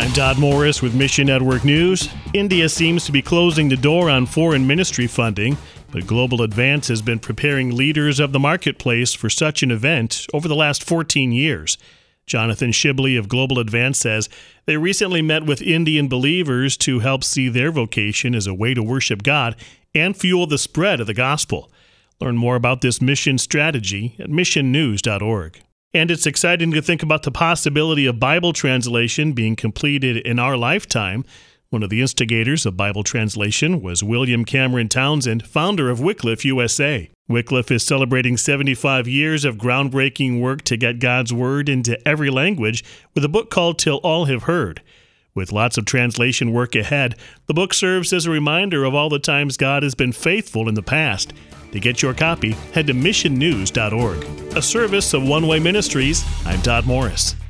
I'm Todd Morris with Mission Network News. India seems to be closing the door on foreign ministry funding, but Global Advance has been preparing leaders of the marketplace for such an event over the last 14 years. Jonathan Shibley of Global Advance says they recently met with Indian believers to help see their vocation as a way to worship God and fuel the spread of the gospel. Learn more about this mission strategy at missionnews.org. And it's exciting to think about the possibility of Bible translation being completed in our lifetime. One of the instigators of Bible translation was William Cameron Townsend, founder of Wycliffe USA. Wycliffe is celebrating 75 years of groundbreaking work to get God's Word into every language with a book called Till All Have Heard. With lots of translation work ahead, the book serves as a reminder of all the times God has been faithful in the past. To get your copy, head to missionnews.org. A service of One Way Ministries, I'm Todd Morris.